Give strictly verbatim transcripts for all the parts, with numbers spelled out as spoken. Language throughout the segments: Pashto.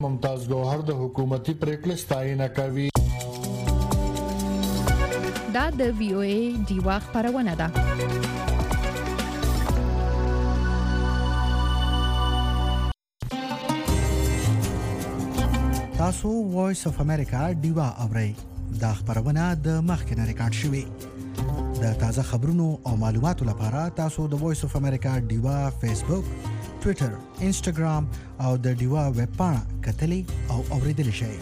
ممتاز ګوهر د حکومتي پریکړې ستاینه کوي. دا د وی او ای ډیوا خبرونه ده. تاسو وایس اف امریکا ډیوا اورئ. دا خبرونه د مخکنه ریکارډ شوې. د تازه خبرونو او معلوماتو لپاره تاسو د وایس اف امریکا ډیوا فیسبوک، ټوئیټر، انسټاګرام او د ډیوا ویب پاڼه کتلې او اوریدلې شئ.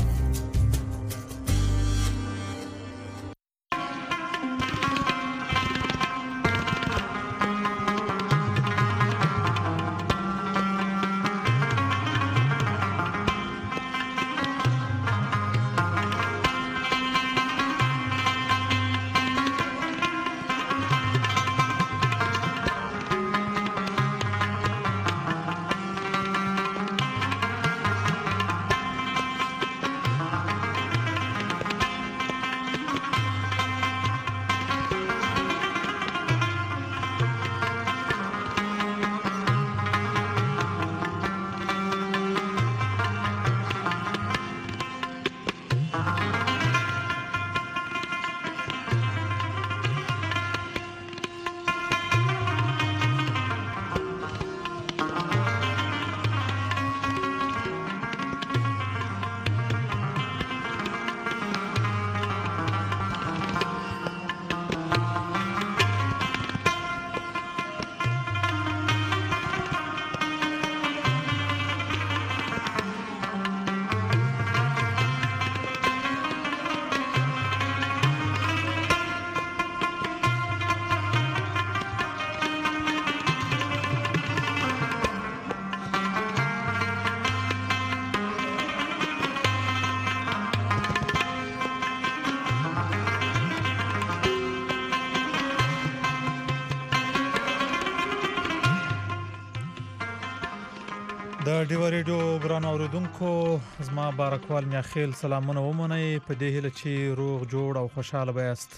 د ډیوا ریډیو ګران اوریدونکو زما بارکوال میاخیل سلامونه ومنئ په دې هیله چې روغ جوړ او خوشاله بیاست.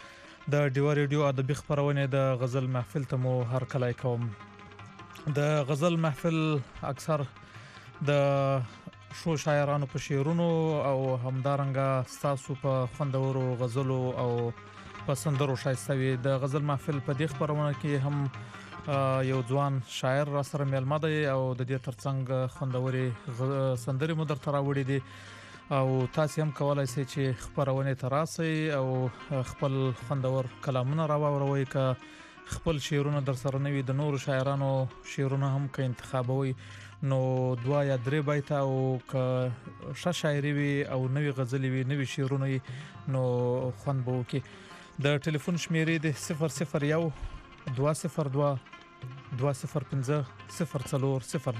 د ډیوا ریډیو ادبي خبرونه د غزل محفل ته مو هر کله کوم. د غزل محفل اکثر د شو شاعرانو په شعرونو او همدارنګه ستاسو په خوندورو غزلو او په سندرو شایسته وي. د غزل محفل په دې خبرونه کې هم یو ځوان شاعر را سره مېلمه دی او د دې ترڅنګ خوندوري سندرې مو درته راوړي دي او تاسو هم کولای شئ چې خبرونه تراسي او خپل خوندور کلامونه راوړوي که خپل شعرونه در سره نوي د نورو شاعرانو شعرونه هم که انتخابوي نو دوا یا درې بیت او که ش شاعري وي او نوي غزلې وي نوي شعرونه نو خوند به وکي. د ټلیفون شمیرې د صفر صفر یو دوه صفر دوه دوه صفر پنځه صفر څلور صفر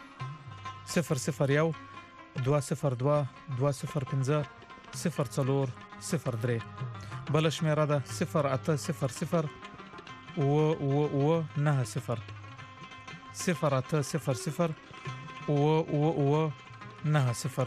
درې صفر صفر یو دوه صفر دوه دوه صفر پنځه صفر څلور صفر درې. بل شمیره ده صفر اته صفر صفر او او او نه صفر صفر اته صفر صفر او او او نه صفر.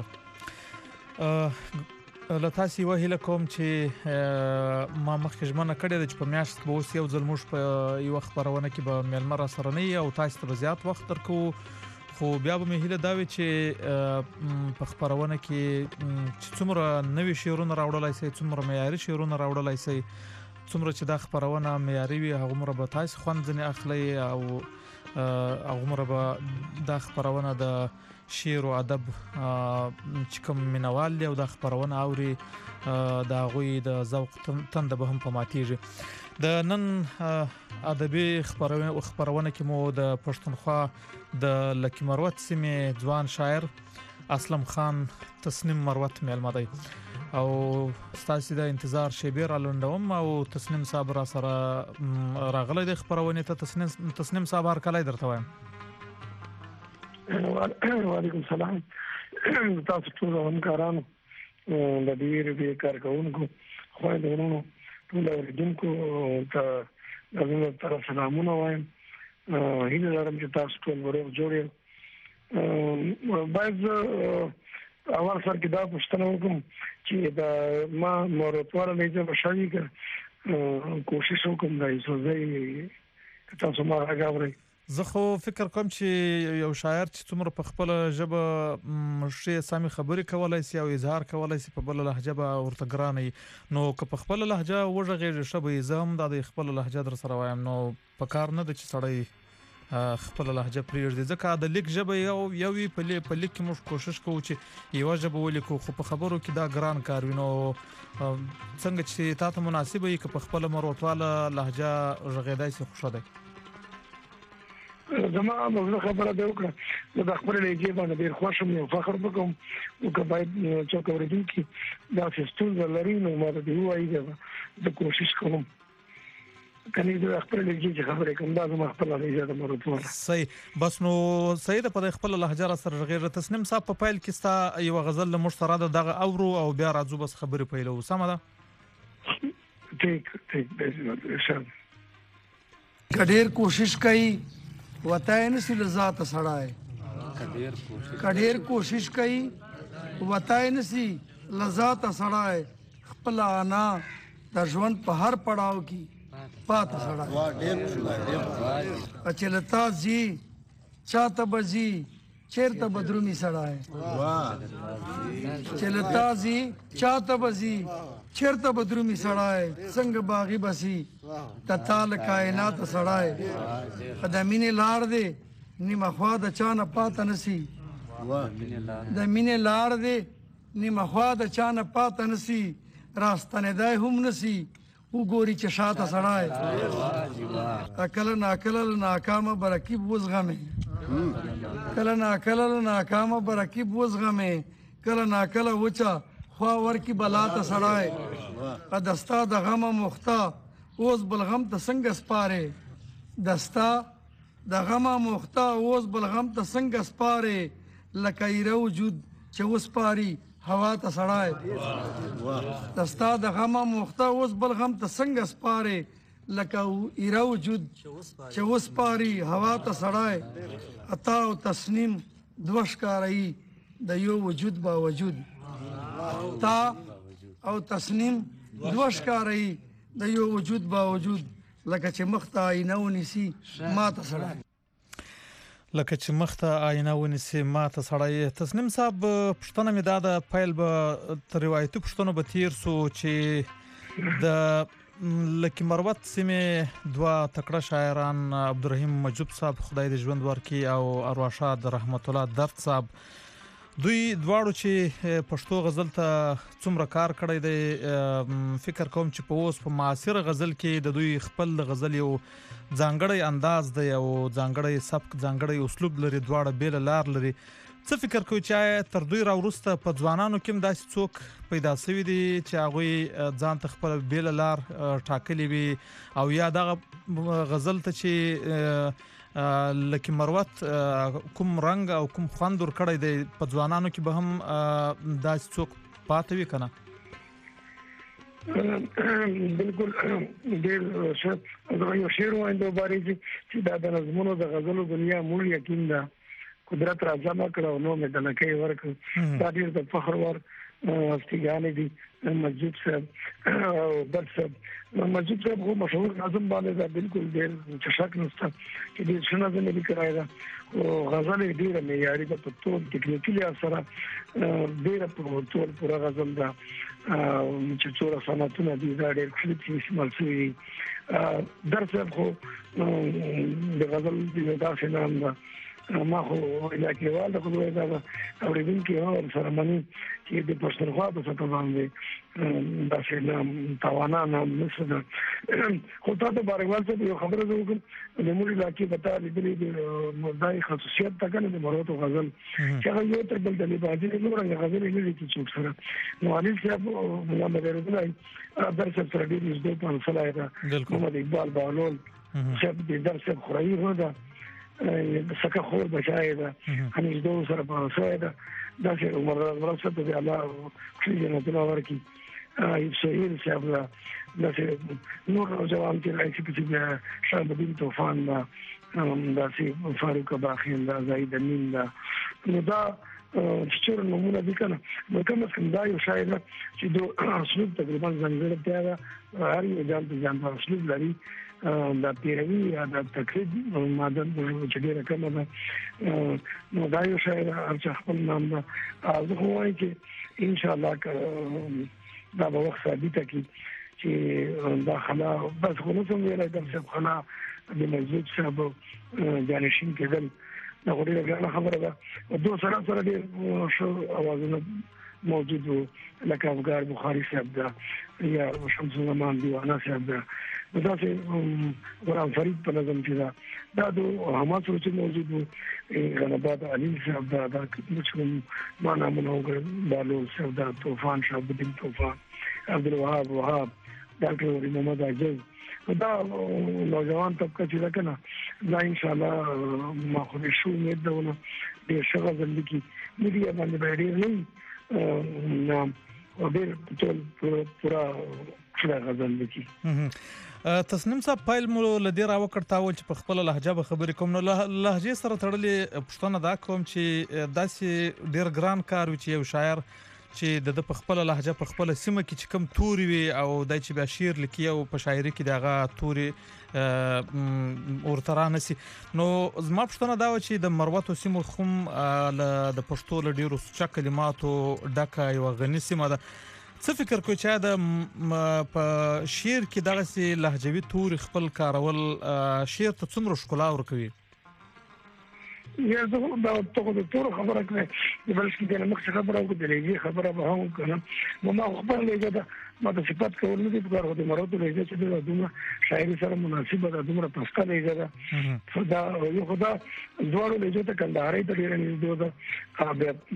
لتاسي وهله کوم چې ما مخکې ژمنه کړې ده چې په میاشت به اوس یو ځل موږ په یو خبرونه کې به مېلمه را سره نه او تاسو ته زیات وخت درکو خو بیا به مې هیله دا وي چې په خبرونه کې چې څومره نوي شعرونه راوړلای شي څومره معیاري شعرونه راوړلای شي څومره چې دا خبرونه معیاري وي هغه مره به تاسو خوند ځنې اخلي او هغه مره به دا خبرونه د شعر او ادب چې کوم مینوال دی او د خبرونه اوري د غوي د ذوق تند به هم پماتيږي. د نن ادبي خبرونه او خبرونه کې مو د پښتونخوا د لکی مروت سیمې ځوان شاعر اسلم خان تسنیم مروت مېلمه دی او ستاسو د انتظار شیبیر الوندوم او تسنیم صاحب را سره راغلی د خبرونه ته تسنیم تسنیم صاحب هر کله درته وایم. وعلیکم السلام. تاسو ټول همکارانو د دې ریډیو کارکونکو خو د ورونو ټول اوریدونکو ته د زموږ طرف سلامونه وایم. هیله لرم چې تاسو ټول ورو جوړ باید اول سر کې دا پوښتنه وکم چې دا ما مورطوره لږه بشاوي که کوشش وکم دا ایسوځي که تاسو ما راغورئ زه خو فکر کوم چې یو شاعر چې څومره په خپل ژبه شي سامي خبرې کولای شي او اظهار کولای شي په بل لهجه به ورته ګرانه نو که په خپل لهجه وژغې شبې زم د خپل لهجه در سره وایم نو په کار نه د چې سړی خپل لهجه پریږدي ځکه د لیک ژبه یو یوې په لیک په لیک کې موږ کوشش کوو چې یو ژبه ولیکو خو په خبرو کې دا ګران کار وینو څنګه چې تاسو مناسبه یې که په خپل مروتواله لهجه ژغېدای شي خوشاله زما موږ خبره ده وکړه د خپل لهجه باندې ډیر خوشم او فخر وکم او که باید چې کوردونکو دا فستول لري نو ما د وایي د کوشش کوم کني د خپل لهجه خبره کوم دا زما خپل لهجه د مرتبه صحیح بس نو سید په خپل لهجه سره غیر تسنیم صاحب په فایل کې ستا یو غزل له مشترک دغه اورو او بیا راځو بس خبره پیلو سم ده ټیک ټیک به کډیر کوشش کوي وتاین سی لذات سړای کډیر کوشش کوي وتاین سی لذات سړای خپل انا د ژوند په هر پړاو کې پات سړای وا ډیر خوشاله اچلتا زی چاته بزی چیرته بدرومی سړای وا چلتا زی چاته بزی چیرته بدرومی سړای څنګه باغی بسی تتال کائنات سړای قدمینه لار دې نیمه خوا د چانه پات نسی د مینه لار دې نیمه خوا د چانه پات نسی راستنه دای هم نسی وګوري چې شاته سړای اکل ناکل ناکام برکیب وزغمه کله ناکل ناکام برکیب وزغمه کله ناکل وچا خوا ورکی بلا ته سړای دستا د غم مختا اوس بلغم ته څنګه سپاره دستا د غم مختا اوس بلغم ته څنګه سپاره لکه ایره وجود چې وسپاري هوا ته سړای دستا د غم مختا اوس بلغم ته څنګه سپاره لکه ایره وجود چې وسپاري هوا ته سړای عطا او تسنیم دوش کاری د یو وجود با وجود تا او تسنیم دوش کاری د یو وجود با وجود لکه چې مخته آینه ونیسي ماته سړی لکه چې مخته آینه ونیسي ماته سړی تسنیم صاحب پښتنه مې دا د فایل به تر روایتي پښتنو به تیر سو چې د لکه مروت سیمه دوا تکړه شاعران عبدالرحیم مجوب صاحب خدای دې ژوند ورکړي او ارواښاد رحمت الله درد صاحب دوی دواړو چې پښتو غزل ته څومره کار کړی دی فکر کوم چې په اوس په معاصر غزل کې د دوی خپل غزل یو ځانګړی انداز دی او ځانګړی سبک ځانګړی اسلوب لري دواړه بیل لار لري څه فکر کوي چې تر دوی راورسته په ځوانانو کې داسې څوک پیدا شوی دی چې هغه ځان ته خپل بیل لار ټاکلی وي او یا دغه غزل ته چې لکه مروت کوم رنگ او کوم خوند ور کړی دی په ځوانانو کې به هم داسې څوک پاتې وي کنه بالکل ډېر ښه دا یو شعر وایم د بارې چې دا د نظمونو د غزلو دنیا مول یقین ده قدرت را جمع کړو نو مې د لکې ورک دا ډېر د فخر ور استګانې دي مسجد صاحب او درس مسجد صاحب هو مشهور نظم باندې دا بالکل ډېر شک نشته چې دې څنګه نه لیکلای دا او غزل ډېر معیاري ده په ټول ټکنیکي سره ډېر په ټول پورا غزل دا چې څوره سنتونه دي دا ډېر کلیپ استعمال شوی درس خو د غزل د داسې نام ده ما خو ویل کېوال د کومه دا اوریدونکو او سره مانی چې د پښتونخوا په سطح باندې دا څنګه توانا نام نشته خو تاسو بارګوال څه یو خبره وکړم د موږ علاقې په تاسو د مردای خصوصیت تکنه د مروت غزل چې هغه یو تر بل د لباجي نو رنګ غزل نه دي چې څوک سره نو علي صاحب محمد رسول درس سره دې د په فلای دا محمد اقبال بالول چې د درس خوري هو دا سکه خور بچای دا هنيز دو سره په سوې دا دا چې عمر ورسره ته الله کلی نه تل ورکی ای سهیل صاحب دا چې نور جوان چې راځي چې شاه بدین طوفان دا دا چې فاروق باخین دا زید امین دا نو دا چې نمونه دي کنه نو کوم څنګه دا یو شاعر چې دو اسلوب تقریبا ځانګړی دی هر یو ځان ته ځان اسلوب لري د پیروي یا د تقلید ماده چې ډیره کمه ده نو دا یو شاعر هر خپل نام ده زه وایم چې ان شاء الله دا به وخت ثابت کی چې دا خلا بس خو نو څنګه راځي چې خلا د مسجد صاحب جانشین کېدل دا غوډه غواړم خبره ده دوه سره سره ډیر شو اوازونه موجود وو لکه افغان بخاری صاحب دا یا شمس زمان دیوانه صاحب دا دا چې وران فرید په نظم کې دا دا د حماس سره موجود وو غنبات علي صاحب دا دا چې ما نامونه وګړي بالو صاحب دا طوفان شاه بدین طوفان عبد الوهاب وهاب ډاکټر محمد عجز دا نوجوان طبقه چې دا کنه دا ان شاء الله ما خو شو امید ده ونه د شغل زندگی میډیا باندې باندې نه نو او ډېر ټول پورا څه غزل لیکي تسنیم صاحب پایل مو لدی را وکړتاول چې په خپل لهجه به خبرې کوم نو لهجه سره تړلې پښتنه دا کوم چې داسې ډېر ګران کار وي چې یو شاعر چې د په خپل لهجه په خپل سیمه کې چې کم توري وي او د چې بیا شعر لیکي او په شاعري کې دغه توري ورترانه سي نو زما پښتنه دا و چې د مروت سیمو خوم د پښتو له ډیرو څه کلماتو ډکه یو غني سیمه ده څه فکر کوي چې د په شعر کې دغه سي لهجوي توري خپل کارول شعر ته څومره ښکلا ورکوي یا زه دا ټکو د تور خبره کوي د بلکې د مخ خبره او د لېږي خبره به هم کنه نو ما خبر لېږه دا ما د صفات کول نه دي په کار د مراد لېږه چې د دومره شاعري سره مناسبه ده دومره پسته لېږه ده دا یو خدا دوړو لېږه ته کندهاري ته ډېر نږدې ده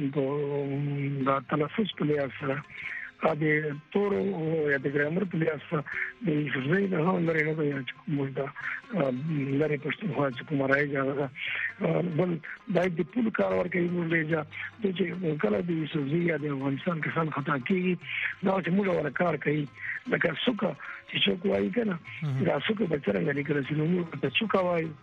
هغه دا تلفظ په لحاظ سره د تور یا د ګرامر په لحاظ سره د فزای نه هم لري نه یا چې موږ دا لري پښتونخوا چې کوم راځي بل دای د ټول کار ورکوي موږ لېږه چې کله د فزای یا د افغانستان کې څنګه خطا کیږي دا چې موږ ور کار کوي لکه څوک چې څوک وایي کنه دا څوک به څنګه لیکل شي نو موږ ته څوک وایي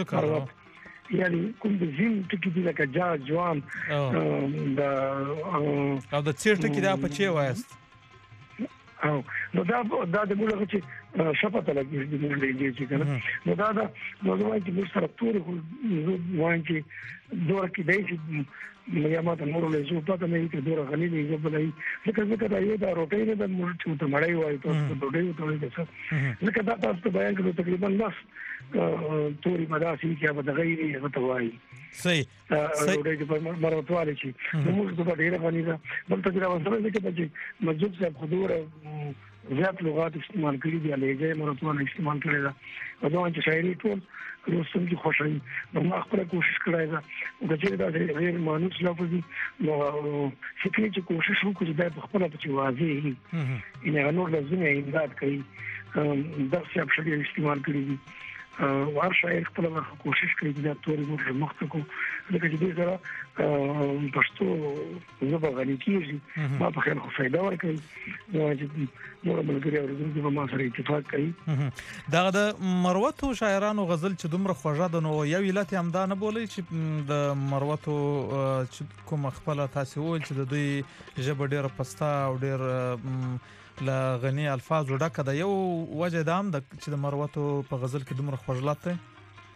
څوک یعنی کوم د زین ټکی دی لکه جا جوان دا او د چیر ټکی دا په چی وایست او نو دا دا د موږ چې شپته لګي د موږ لګي چې کنه نو دا دا نو دا چې موږ سره تور وایي چې دوه کې دی چې یا ما ته نور له زو پته نه کې دوه غلي نه جبلای ځکه ځکه دا یو دا روټي نه د موږ چې ته مړای وایي ته ډوډۍ ته وایي څه ځکه دا تاسو ته بیان کړو تقریبا لاس توري مداسي کې به د غیري غته وایي صحیح ډوډۍ په مراتواله چې موږ د ډیره باندې دا بل ته دا وسره کې چې مسجد صاحب حضور زیات لغات استعمال کړي دي لهجه مراتواله استعمال کړي دا او دا چې شاعري ټول روسم کې خوشحالي نو ما خپل کوشش کړای دا چې دا غیر مانوس لفظي نو فکرې چې کوشش وکړو چې دا خپل په واضح وي ان نور لازمي امداد کوي دا څه په شکل استعمال کړي دي وار شاعر خپل کوشش کوي چې دا توري موږ مخته کو لکه چې دې سره پښتو زبر غني کیږي ما په خیر خو فائدہ ورکوي نو چې نور ملګری اورېدونکي به ما سره اتفاق کوي دا د مروتو شاعرانو غزل چې دومره خوږه ده نو یو علت هم دا نه بولي چې د مروتو کوم خپل تاسو ول چې د دوی ژبه ډیره پسته او ډیر لا غني الفاظ ډکه د یو وجه دام د چې د مروتو په غزل کې دومره خوږلات دی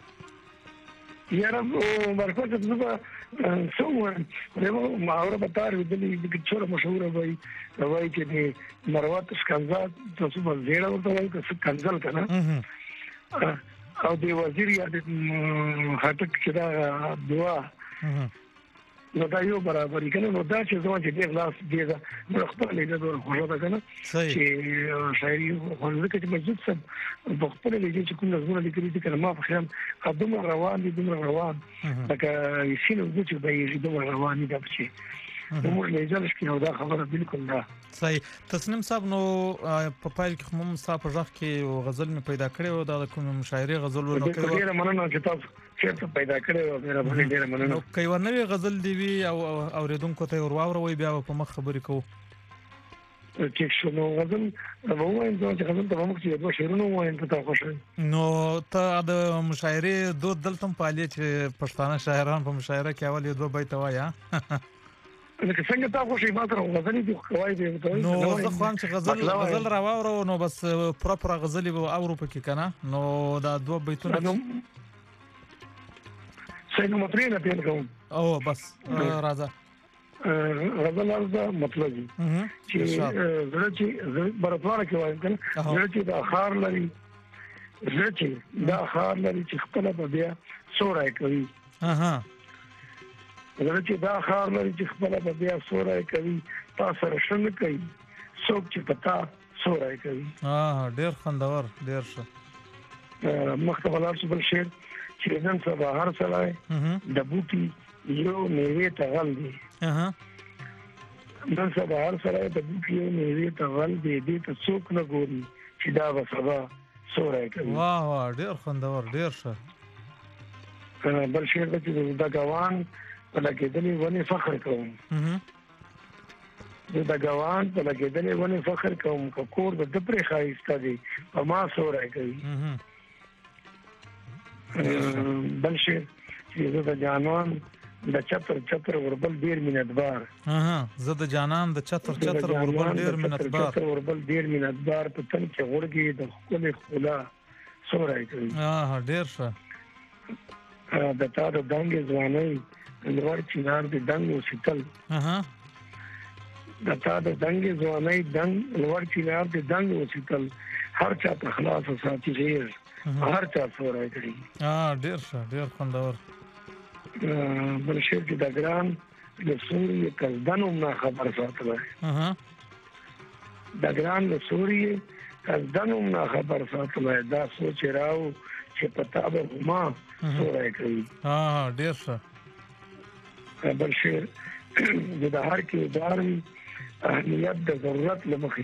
یاره مرکز زما سو نو ماوره به تار ودلې د څوره مشهور وای وای چې د مروت ښکنځا تاسو په زیړه ورته وای چې کنځل کنه او د وزیر یا د خاطر کې دا دعا نو دا یو برابر کنه نو دا چې زما چې د خلاص دی دا نو خپل لیدل ورغوښه ده کنه چې شاعري خو ځکه چې مسجد سب په خپل لیدل چې کوم نظمونه لیکلي دي کنه ما په خیال قدم روان دي دومره روان لکه یسینو د چې به یې دومره روان دي چې نو موږ له ځل کې نو دا خبره بالکل ده صحیح تسنیم صاحب نو په پایل کې هم صاحب ژغ کې غزل می پیدا کړی او دا کوم شاعري غزل ورنو کړو ډیره مننه چې تاسو چیرته پیدا کړی او ډیره باندې ډیره مننه نو کوي ورنوي غزل دی وی او اوریدونکو ته ورواوروي بیا په مخ خبرې کوو چې شنو غزل ووایم چې غزل ته موږ چې دوه شعرونه وایم ته خوښه نو ته د مشاعره دود دلته پالي چې پښتانه شاعران په مشاعره کې اول یو دوه بیت وایا لکه څنګه تاسو شي ما سره غزلې دي کوي دي نو زه خو هم چې غزل غزل راوورو نو بس پراپر غزلې به اورو پکې کنه نو دا دوه بیتونه څنګه مطلب نه پیل کوم او بس راځه غزل ارزه مطلب چې زړه چې برابر کې وایم کنه زړه چې د اخر لري زړه چې د اخر لري چې خپل په بیا سورای کوي اها زړه چې دا خار لري چې خپل په بیا سورای کوي تاسو راشن کوي څوک چې پتا سورای کوي ها ډیر خوندور ډیر ښه مخته ولر بل شعر چې نن سبا هر سلای د بوټي یو میوه تغل دی اها نن سبا هر سلای د بوټي یو میوه تغل دی دې ته څوک نه ګوري چې دا به سبا سورای کوي واه واه ډیر خوندور ډیر ښه بل شعر د دګوان په لګیدلې ونی فخر کوم د دګوان په لګیدلې ونی فخر کوم کور د دپرې خایسته دي په ما سورای کوي بل شعر چې د جانان د چتر چتر وربل ډیر مینتبار اها زه د جانان د چتر چتر وربل ډیر مینتبار چتر وربل ډیر مینتبار په تن کې ورګي د خپل خلا سورای کوي اه ډیر ښه د تا د دنګ ځواني لوړ چینار د دنګ وسیتل اها د تا د دنګ ځواني دنګ لوړ چینار د دنګ وسیتل هر چا ته خلاص ساتي غیر هر چا سورای کوي اه ډیر ښه ډیر خوندور بل شي چې د ګران د سوري کزدنوم نه خبر ساتل اها د ګران د سوري کزدنوم نه خبر ساتل دا سوچ راو چې پتا به ما سورای کوي اه ډیر ښه بل شعر د هر کې داروي اهمیت د ضرورت لمخې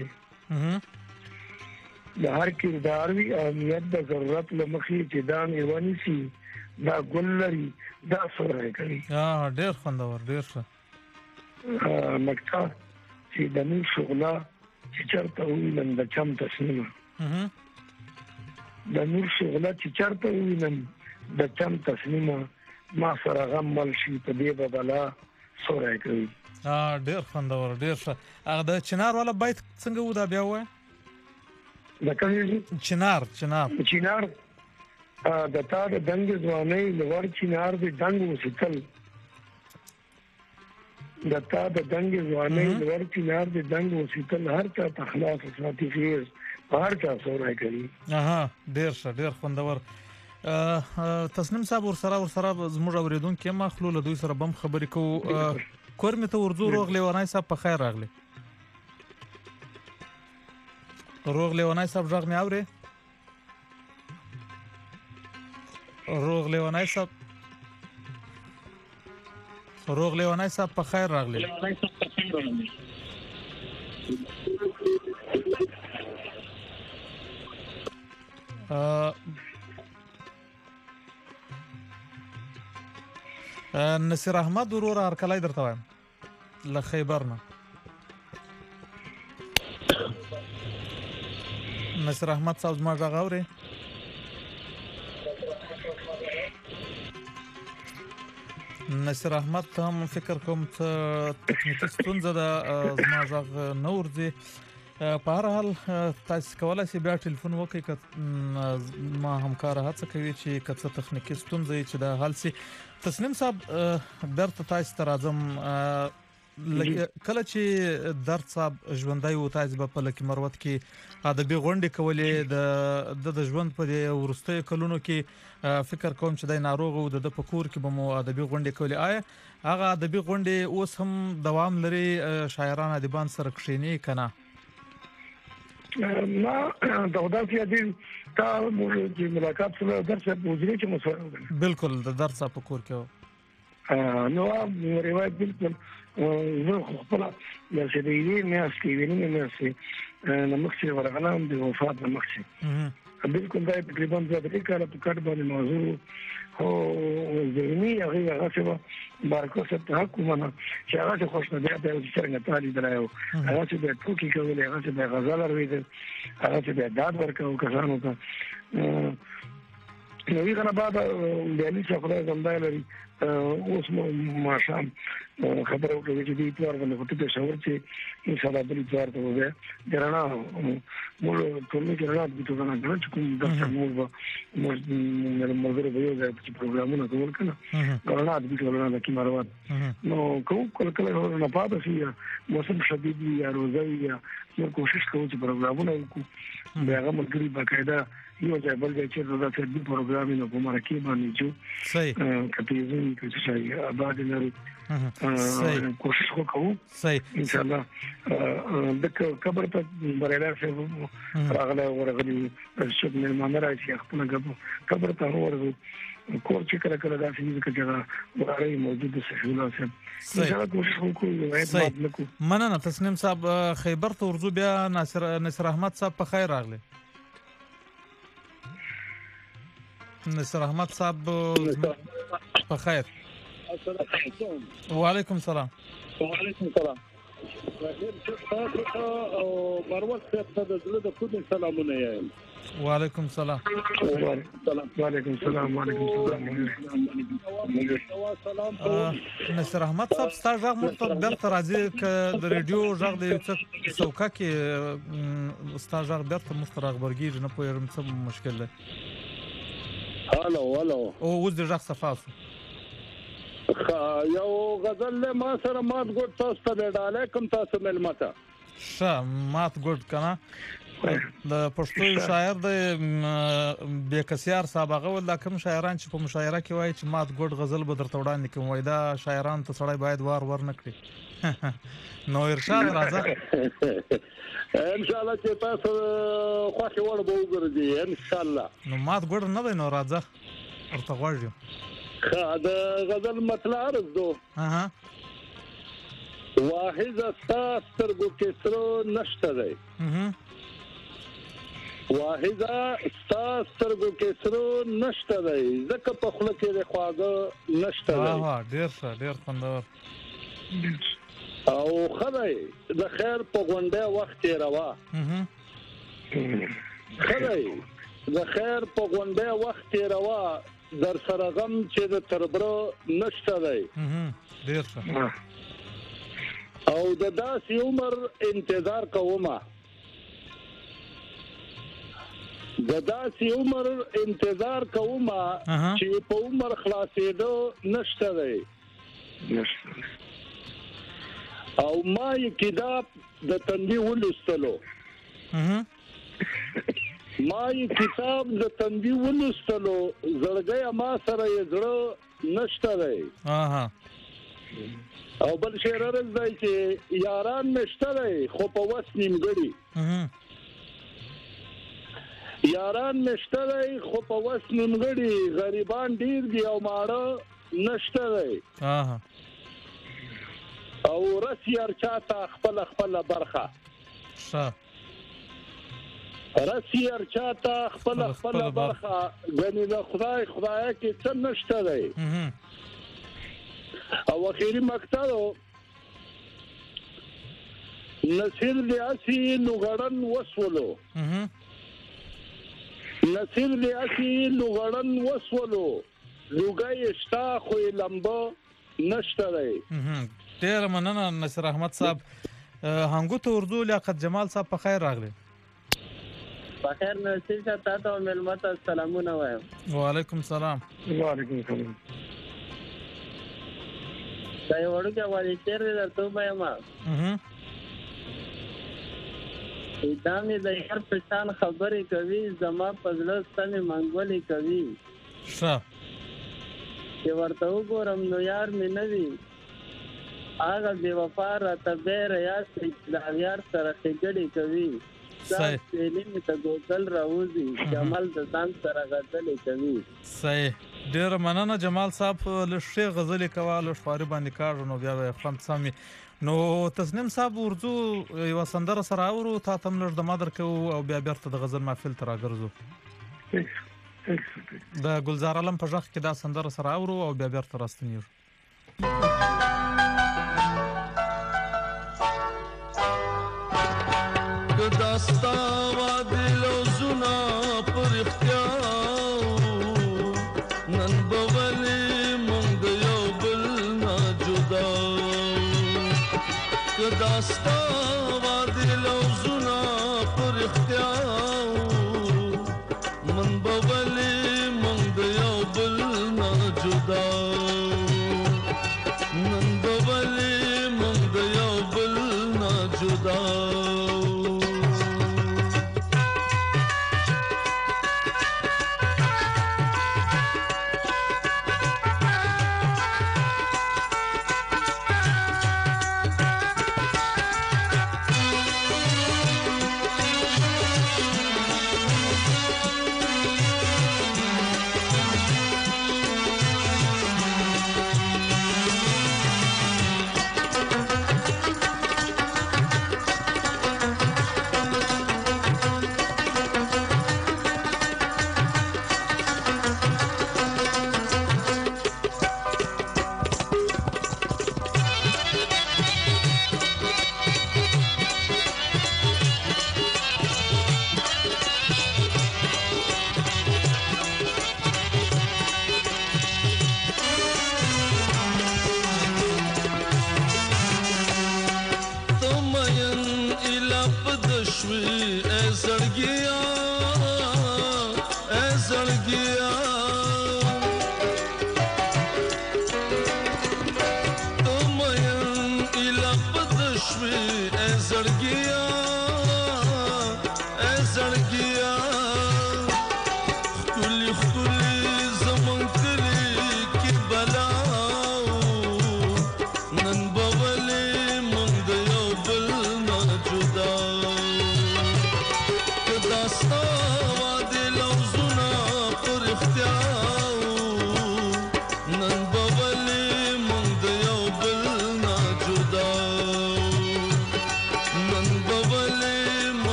د هر کې داروي اهمیت د ضرورت لمخې چې دا میوانی سي دا ګل لري دا سورای کوي اه ډیر خوندور ډیر ښه مکتا چې د نور شغلا چې چرته وینم د چم تسنیمه د نور شغلا چې چرته وینم د چم تسنیمه ما سره غم مل شي په دې بلا سورای کوي اه ډیر خوندور ډیر ښه هغه د چنار والا بیت څنګه و دا بیا وای د کومې چنار چنار چنار د تا د دنګ ځواني لوړ چنار د دنګ وسیتل د تا د دنګ ځواني لوړ چنار د دنګ وسیتل هر چا تخلاص ساتي فیر هر چا سورای کوي اها ډیر ښه ډیر خوندور تسنیم صاحب ور سره ور سره زموږ اوریدونکو مخلو له دوی سره بم خبرې کو کورمه ته ورزو روغ لیوانای صاحب په خیر راغلی روغ لیوانای صاحب ژغ مې اوري روغ لیوانای صاحب روغ لیوانای صاحب په خیر راغلی نصیر احمد ورور هرکلای درته وایم له خیبر نه نصیر احمد صاحب ما غاوري نصیر احمد ته هم فکر کوم ته تکنیکی ستونزه ده زما غږ نور دي په هر حال تاسو کولای شئ بیا ټلیفون وکړئ که ما همکار هڅه کوي چې کڅه تخنیکی ستونزه چې د حل سي تسنیم صاحب درته تاسو ته راځم کله چې درد صاحب ژوندۍ و تاسو په لکه مروت کې ادبي غونډې کولې د د ژوند په ورستۍ کلونو کې فکر کوم چې د ناروغ او د پکور کې به مو ادبي غونډې کولې آیا هغه ادبي غونډې اوس هم دوام لري شاعران ادیبان سره کښینی کنه ما دا وداسي دي تا چې ملاقات سره درس بوزري چې مسوره بالکل د درس په کور کې نو روایت بالکل زه خپل یا چې دی نه اسکی وینم نه اسکی نو مخکې ورغلم د وفات نه مخکې بالکل دا تقریبا د دې کار په کډ باندې موضوع او ذهني هغه هغه څه بارکو څه حکومت چې هغه خوش نه دی چې څنګه تعالی درایو هغه چې د ټوکی کولې هغه چې د غزل رويده هغه چې د داد ورکو کسانو ته نو وی غنا بعد د علي څخه خدای زمدای لري اوس ما شام خبره وکړه چې دې پلار باندې وته په شاور چې ان شاء الله بل پلار ته وځي درنا مول ټول کې راځي چې څنګه نه چې کوم د څنګه مو مو مرګره به یو ځای په پروګرامونو ټول کنه درنا د دې ټولنه د کی مروت نو کوم کله کله نه پاتې شي موسم شدید یا روزي یا نو کوشش کوو چې پروګرامونه وکړو هغه ملګری باقاعده یو ځای بل ځای چې دا چې د پروګرامینګ په مرکه باندې چې صحیح کته یې چې شي آباد لري کوشش وکړو صحیح ان شاء الله د خبر ته برابر شي راغله ورغلي چې مېلمانه راځي خپل خبر ته ورغلي کور چې کله کله دا شي چې جگہ ورای موجود سهولا سم ان شاء الله کوشش وکړو مننه تسنیم صاحب خیبر ته ورزو بیا ناصر نصر احمد صاحب په خیر راغله نصر احمد صاحب په خیر وعلیکم السلام وعلیکم السلام او مروت صاحب ته د زړه د خود سلامونه یم وعلیکم السلام وعلیکم السلام وعلیکم السلام نصر احمد صاحب ستاسو غږ مرتب برته راځي ک د ریډیو غږ د یو څه څوکا کې ستاسو غږ برته مسترغ برګیږي نه پوهیږم څه مشکل ده هالو هالو او اوس د غږ صفاسو یو غزل ما سره مات ګډ تاسو ته ډاله کوم تاسو ملمته ښه مات ګډ کنه د پښتو شاعر د بیکسیار صاحب هغه ول کوم شاعران چې په مشاعره کې وایي چې مات ګډ غزل به درته وړاندې کوم وای دا شاعران ته سړی باید وار ور نه کړي نو ارشاد راځه ان شاء الله چې تاسو خوښ وړ به وګرځي ان شاء الله نو مات ګډ نه دی نو راځه ورته غواړم د غزل مطلع ارزو اها واحد ستر ګو کسرو نشته دی اها واحد ستر ګو کسرو نشته دی زکه په خله کې د خواږه نشته دی واه ډیر ښه ډیر خوندور او خدای د خیر په غونډه وخت روا اها خدای د خیر په غونډه وخت روا در سره غم چې د تربرو نشته دی ډیر ښه او د داسې عمر انتظار کومه د داسې عمر انتظار کومه چې په عمر خلاصېدو نشته دی او ما یې کتاب د تندي ولوستلو ما یې کتاب د تندي ولوستلو زړګی ما سره یې زړه نشته دی اها او بل شعر راځي چې یاران نشته دی خو په وس نیمګړي یاران نشته دی خو په وس نیمګړي غریبان ډیر دي او ماړه نشته دی اها او رس یار چاته خپل خپل برخه ښه رس یار چاته خپل خپل برخه غني د خدای خدای کې څه نشته دی او اخیری مقطع نصیر دی اسی لغړن وسولو نصیر دی اسی لغړن وسولو لوګي اشتا خو لمبو نشته دی ډیر مننه نصر احمد صاحب هنګو ته اردو لیاقت جمال صاحب په خیر راغلی بخیر نصیر صاحب تاسو ملمت السلامونه وایم وعلیکم السلام وعلیکم السلام دا یو ورته غواړي چې درته وایم اها دا مې د هر پښتون خبرې کوي زما په ځل ستنه منګولې کوي ښه چې ورته وګورم نو یار مې نه وي هغه بے وفا راته بیر یا د یار سره خګړې کوي صحیح سلیم ته ګوتل راوځي جمال د ځان سره غزلې کوي صحیح ډیر مننه جمال صاحب له شی غزلې کواله شواري باندې کار نو بیا فهم سمي نو تسنیم صاحب ورزو یو سندره سره اورو تا تم لږ د مادر کو او بیا بیرته د غزل محفل تر راګرځو د ګلزار علم په ځخ کې دا سندره سره اورو او بیا بیرته راستنیو داستا وادلو زنا پر اختیار نن بولی مونږ یو داستا وادي لوزنا پر اختیار من بولي مونږ د یو بل نه جدا نن بولي مونږ د یو بل نه جدا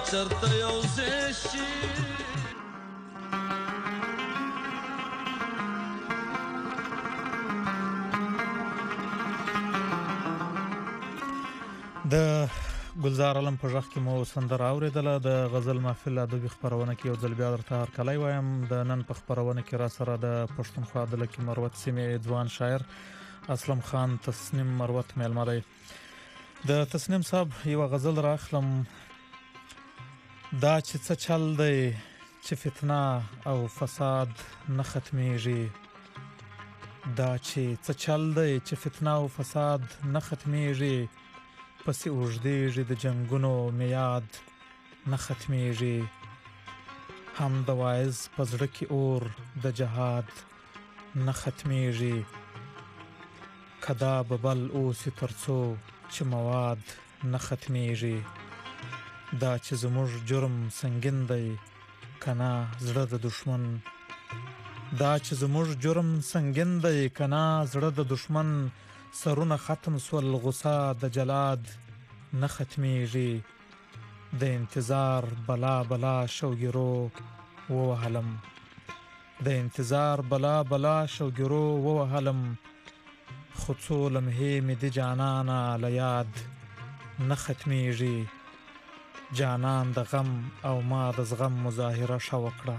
چرته یو ځای شي د ګلزار علم په ژغ کې مو سندره اوریدله د غزل محفل ادبي خبرونه کې یو ځل بیا درته هرکلی وایم د نن په خبرونه کې را سره د پښتونخوا د لکي مروت سیمې ځوان شاعر اسلم خان تسنیم مروت میلمه دی. د تسنیم صاحب یو غزل را اخلم دا چې څه چل دی چې فتنه او فساد نه ختمیږي دا چې څه چل دی چې فتنه او فساد نه ختمیږي پسې اوږدېږي د جنګونو میاد نه ختمیږي هم د وایز په زړه کې اور د جهاد نه ختمیږي که دا به بل اوسي تر څو چې مواد نه ختمیږي دا چې زموږ جرم سنګین دی که نه زړه د دشمن دا چې زموږ جرم سنګین دی که نه زړه د دشمن سرونه ختم سول غصه د جلاد نه ختمیږي د انتظار بلا بلا شوګیرو ووهلم د انتظار بلا بلا شوګیرو ووهلم خو څو لمحې مې د جانانه له یاد نه ختمیږي جانان د غم او ما د زغم مظاهره ښه وکړه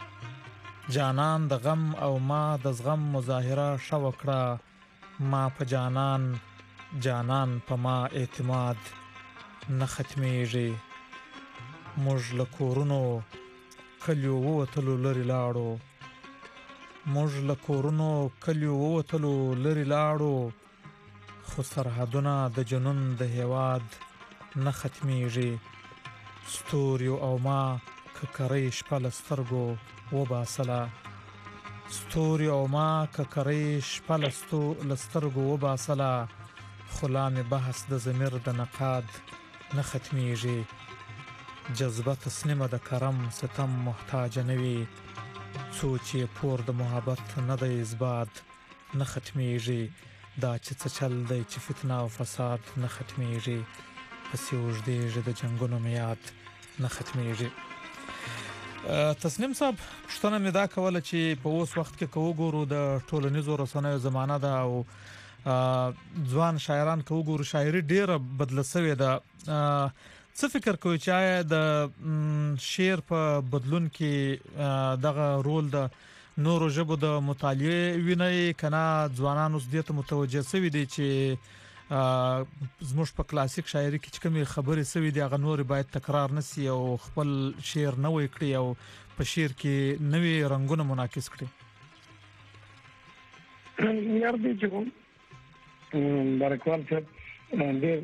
جانان د غم او ما د زغم مظاهره ښه وکړه ما په جانان جانان په ما اعتماد نه ختمیږي موږ له کورونو کلیو ووتلو لرې لاړو موږ له کورونو کلیو ووتلو لرې لاړو خو سرحدونه د جنون د هیواد نه ختمیږي ستوریو او ما ککرۍ شپه له سترګو وباسله ستوري او ما ککرۍ شپه له سترګو وباسله خو لا مې بحث د ضمیر د نقاد نه ختمیږي جذبه تسلیمه د کرم ستم محتاجه نه وي څو چې پور د محبت نه دی اثبات نه ختمیږي دا چې څه چل دی چې فتنه او فساد نه ختمیږي پسې اوږدېږي د جنګونو میاد نه ختمیږي. تسنیم صاحب پوښتنه مې دا کوله چې په اوس وخت کې که وګورو د ټولنیزو رسنیو زمانه ده او ځوان شاعران که وګورو شاعري ډیره بدله سوې ده څه فکر کوئ چې آیا د شعر په بدلون کې دغه رول د نورو ژبو د مطالعې وینئ که نه ځوانان اوس دې ته متوجه سوي دي چې زموږ په کلاسیک شاعري کې چې کومې خبرې سوي دي هغه نورې باید تکرار نسي او خپل شعر نوی کړي او په شعر کې نوي رنګونه منعکس کړي؟ یار دې چې کوم بارکوال صاحب ډېر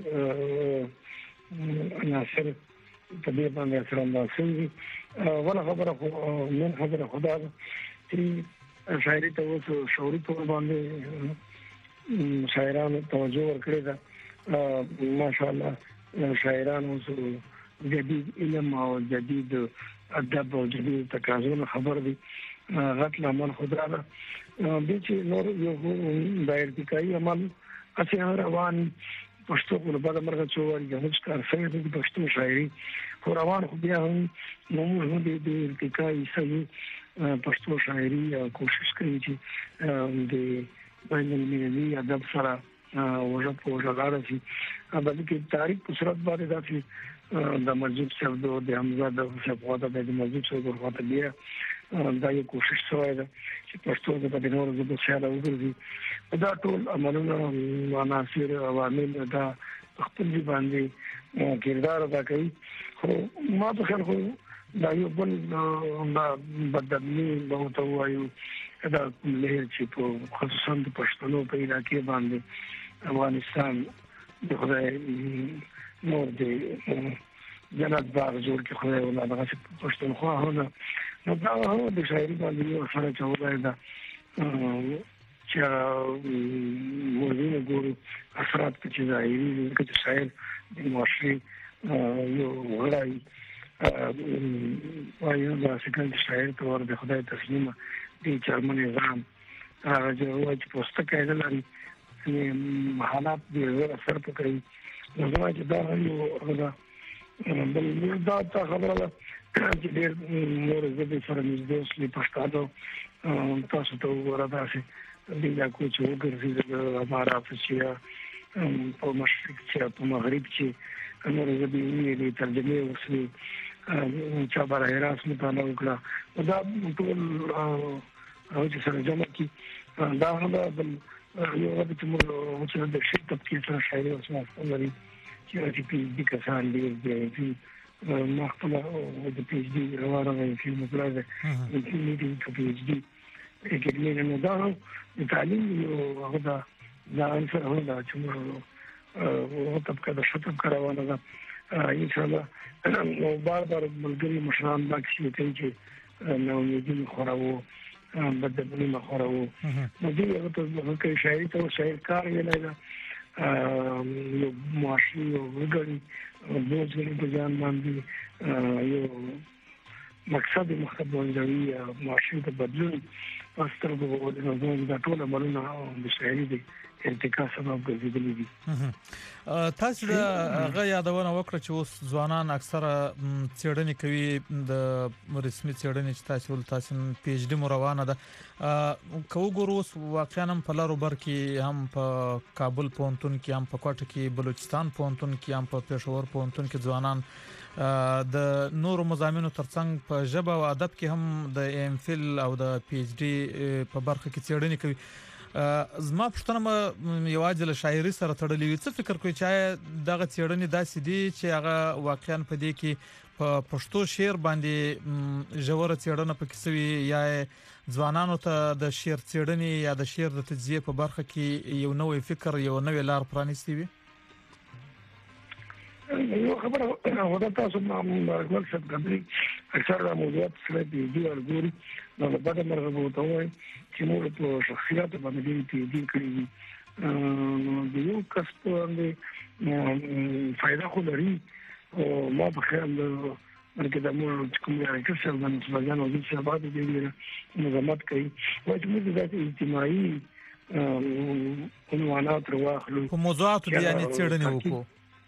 عناصر په دې باندې اثر انداز شوي ولا خبره خو من خبره خدا ده چې شاعري ته اوس شعوري طور باندې شاعرانو توجه ورکړې ده ماشاءالله شاعران اوس جدید علم او جدید ادب او جدید تقاضا خبر دي غټ لمن خدا ده د چې نور یو د ارتقایي عمل اڅه روان پښتو په بل مرګ چوغړي د هیڅ کار سره د پښتو شاعري خو روان خو بیا هم نو موږ د ارتقایي صحیح پښتو شاعري کوشش کوي چې د بین المللي ادب سره وجه په وجه راځي بلکې تاریخ په صورت باندې راځي د مسجد صاحب د حمزه د صفوات د مسجد صاحب ورته بیا دا یو کوشش شوی ده چې پښتو د بدنور د بشاله وګرځي دا ټول عملونه عناصر عوامل دا خپل باندې کردار ادا کوي خو ما په خیال خو دا یو بل بدلنی به تو وایو دا لهر چې په خصوصا د پښتنو په علاقې باندې افغانستان د خدای نور د جنت باغ جوړ کې خدای ولا دغه پښتونخوا هونه نو دا هو د شاعري باندې یو سره چولای دا چې موږ ګورو اثرات چې ظاهري چې شاعر د معاشري یو غړای وایو دا څنګه شاعر تور د خدای تسلیمه د چرمن نظام هغه چې پوسټه کېدل لري حالات د اثر په کوي نو دا چې دا یو هغه بل دا تا خبره ده چې ډېر نور زده سره نږدې اوسې پښتانه تاسو ته ورته دي دا کوم چې وګرځي د امارا افریقا په مشرق چې په مغرب چې نور زده یې ترجمه وسلي چې بارا راس مطالعه وکړه دا ټول او چې سره جمع کی دا هم د یو وخت چې موږ چې د شي تفکر سره شاعري او سمه لري چې چې پی دي کسان دي چې ما خپل د پی ایچ ډي روانه وي چې موږ راځي چې دې د پی ایچ ډي کې نه دا د تعلیم یو هغه دا دا انسان هغه دا چې موږ او طبقه د شتم کاروانه ده ان شاء الله نو بار بار ملګری مشران دا چې چې نو دې خوراو بدبني مخوره وو نو دې هغه ته کې شاعري ته شاعر کار ویلای یو معاشي او وګړي بوزګړي په ځان باندې یو مقصد مخبون دی معاشي ته بدلون پاستر په د نظام د ټول عملونه د شاعري د ارتقا سبب ګرځېدلې دي تاسو دا هغه یادونه وکړه چې اوس ځوانان اکثره څېړنې کوي د رسمي څېړنې چې تاسو ول تاسو پی ایچ ډي مو روانه ده کو ګوروس واقعا هم په لارو بر کې هم په کابل پونتون کې هم په کوټه کې بلوچستان پونتون کې هم په پېښور پونتون کې ځوانان د نورو مضامینو ترڅنګ په ژبه او ادب کې هم د ایم فل او د پی ایچ ډي په برخه کې څېړنې کوي زما پښتنه یوازې له شاعري سره تړلې وي څه فکر کوي چې دغه څېړنې داسې دي چې هغه واقعا په دې کې په پښتو شعر باندې ژوره څېړنه پکې سوي یا ځوانانو ته د شعر څېړنې یا د شعر د تجزیه په برخه کې یو نوې فکر یو نوې لار پرانیستي وي یو خبره ودا تاسو ما ګل څه غوړي اکثر موضوعات سره دي دی ورګوري نو په دغه مرغه ته وایي چې موږ په شخصیت باندې دي دي کړی نو د یو کس په باندې فائدہ خو لري او ما په خیال مرکه د موږ کوم یو څه باندې ځان او د شباب دي نظامات کوي وایي موږ د اجتماعي عنوانات راخلو په موضوعات دي یعنی څېړنې وکړو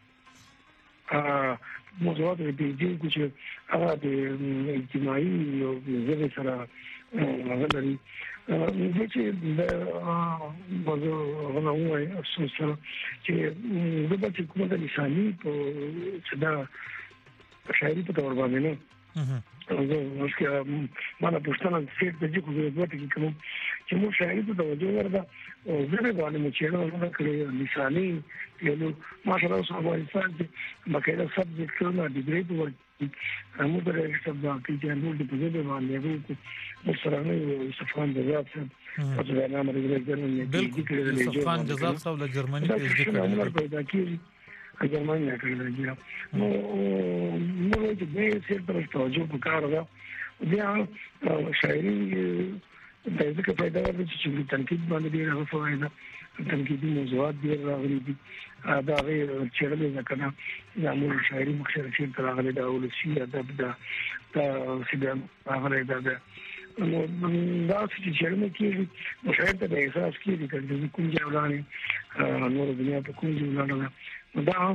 موضوعات دي چې هغه د اجتماعي او ژبه سره غلري د چې د موضوع غوښنه افسوس چې د بچ کومه د لساني په صدا شاعري په تور باندې نه زه مشکل مانا پښتنه سیټ د دې کومه وخت کې کوم چې مو شاعري په توجه ورته او زه به باندې مې چیرې نه کړې لساني یو ماشاءالله سبحان الله چې مکه سبجیکټ نه دی ګریډ ورته مو به سبا کې چې نو د دې باندې وو سره نه صفان د ذات څخه په دې نامه بالکل صفان جزاب صاحب له جرمني پیدا کړی جرمني کړی نو نو چې دې سره تر توجه وکړه بیا شاعري د دې کې پیدا ورته چې تنقید باندې ډېر هغه فائدہ تنقیدي موضوعات ډېر راغلي دي دا غیر چیرې ځکه دا موږ شاعري مخشر شي تر هغه د اولسي ادب دا دا سیدم هغه دا نو دا چې چیرې کې مشاعر ته د احساس کې دي چې کوم ځای ولاړ نور دنیا په کوم ځای ولاړ دا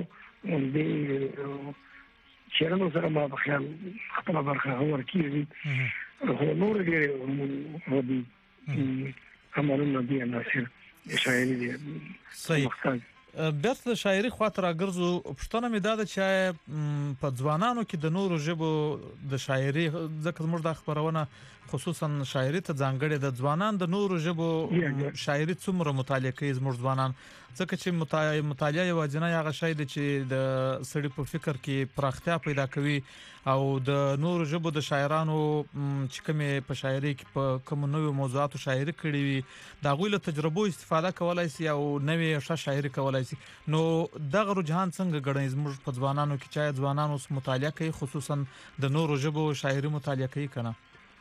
د چیرې سره ما په خیال خپل برخه اور کیږي خو نور ډېر هو دي کومه دي ناصر شاعري دي صحیح بیرته شاعري خاطر اگرزو پښتنه مې دا د چې په ځوانانو کې د نورو ژبو د شاعري ځکه موږ د خبرونه خصوصا شاعري ته ځانګړې د ځوانان د نورو ژبو شاعري څومره مطالعه کوي زموږ ځوانان ځکه چې مطالعه یو ځنه هغه شی دی چې د سړي په فکر کې پراختیا پیدا کوي او د نورو ژبو د شاعرانو چې کومه په شاعري کې په کوم نوو موضوعاتو شاعري کړي وي دا غوښله تجربه استفاده کولای شي او نوې ښه شاعري کولای شي نو دغه رجحان څنګه ګڼئ زموږ په ځوانانو کې چې ځوانانو اوس مطالعه کوي خصوصا د نورو ژبو شاعري مطالعه کوي کنه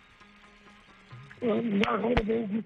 دا خبره ده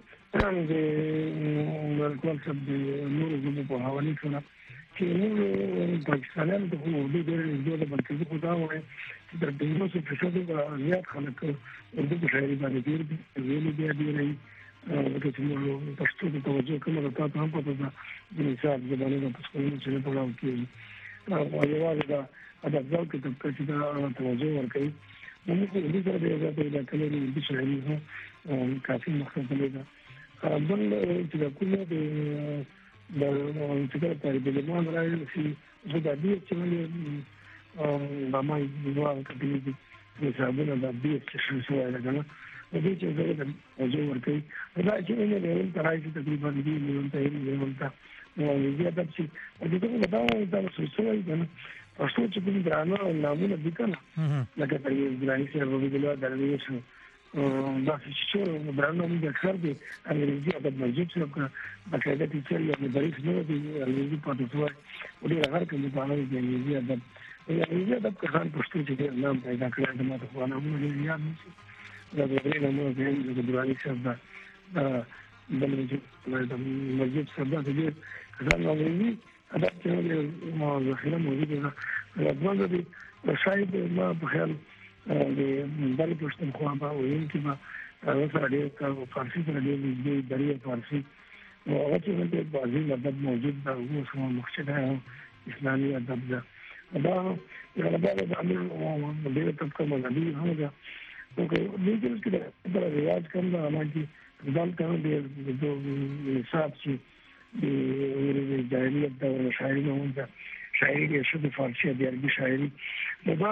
چې ورکول څه د نورو ژبو په حواله کړه چې نور پاکستانیان ته خو د دې د بلکې خو دا وایي چې د دې نو څه څه د زیات خلک د دې شاعري باندې ډېر ویلي دی دی نه چې موږ پښتو ته توجه کوو نو تاسو هم په تاسو د مثال د باندې په څو چې په لاره کې او یوازې دا ادب کې د کچې دا توجه ورکړي نو موږ دې سره د دې د کلمې د شاعري هو کافي مختصره ده بل چې د کومه د د چې د طالبان راځي چې د دې چې د ما یو کبي دي حسابونه د دې چې څه وایي دا د دې چې زه د موضوع ورکړي دا چې نه له ترای چې تقریبا دې له ته یې ولته نو یې دا چې د دې په اړه دا څه وایي دا پښتو چې په درانه نامونه دي کنه لکه په ګرانی سره وګړي دا درویش دا چې درانه موږ اکثر دي انګریزي ادب موجود څه باقاعده ټیچر یا مدرس نه دي انګریزي پاتې شوی او ډیر هغه کوم په اړه د انګریزي ادب انګریزي ادب کسان پښتو چې نام پیدا کړی د ماته خو نامونه لري یاد نشي دا د دې نامونه د دراني سره دا د مسجد سره د دې کسان انګریزي ادب چې ما ذخیره موجوده ده دا د شاید ما په خیال د بل پښتون خو ما وایي چې ما سره ډېر فارسي سره ډېر د دري فارسي او هغه چې د بازي ادب موجود ده او سمه مخشده اسلامي ادب ده دا یو بل د عمل او ډېر طبقه مذهبي هم ده نو دې کې د ریاض کوم نه علاقه ځان ته د حساب چې د جاهلیت د شاعري نه ده شاعري د شد فارسي د عربي شاعري دا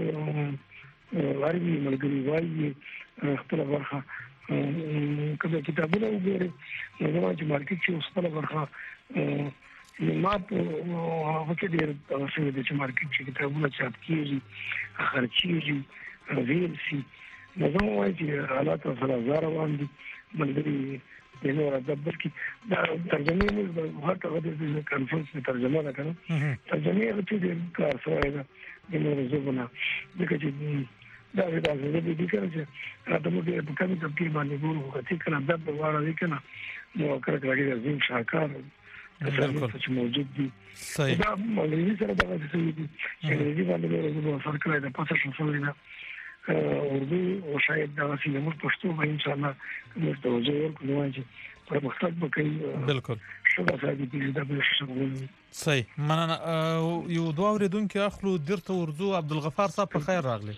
عربي ملګری وايي خپل برخه کله کتابونه وګورئ نو چې مارکیټ کې خپل برخه ما په هغه کې ډېر تاسو د چې مارکیټ کې کتابونه چاپ کیږي خرچيږي ویل سي نو زه وایم چې حالات سره زار روان دي ملګری د نور ادب کې دا ترجمه موږ د هغه د کانفرنس په ترجمه ده کنه ترجمه چې د کار سره ده د نور زبونه دغه چې دا د تاسو د دې کار چې راته موږ په کومه طبقه باندې ګورو چې کله ادب واره دي کنه نو کله کله د زین شاکار چې موجود دي دا مولوی سره دا څه دي چې دې باندې ورو سره کله د پاتې شوې نه اردو او شاید دا چې موږ پښتو باندې ان شاء الله موږ توجه ورکړو چې پر مختلف بکې بالکل شو دا چې دا به شي صحیح مننه یو دوه اوریدونکو اخلو درته ورزو عبدالغفار صاحب په خیر راغلی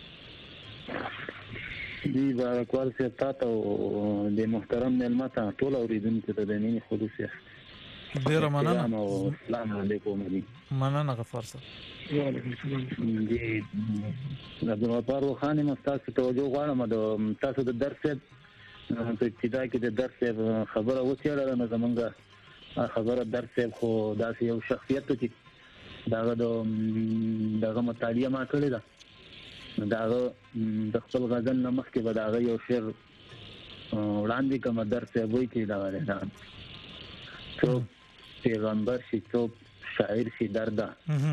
دی بارکوال سي تاسو د محترم ملمتا ټول اوریدونکو ته د نینې خلوص ډیر مننه السلام علیکم مننه غفار صاحب وعلیکم السلام دی عبدالغفار خان مستاسو توجه غواړم د تاسو د درس په ابتدا کې د درس خبره وڅېړله نو زمونږ خبره درس خو داسې یو شخصیت چې دغه د دغه مطالعه ما کړې ده دغه د خپل غزل نه مخکې به دغه یو شعر وړاندې کوم درس وایي چې دا ولې څوک پیغمبر شي څوک شاعر شي درده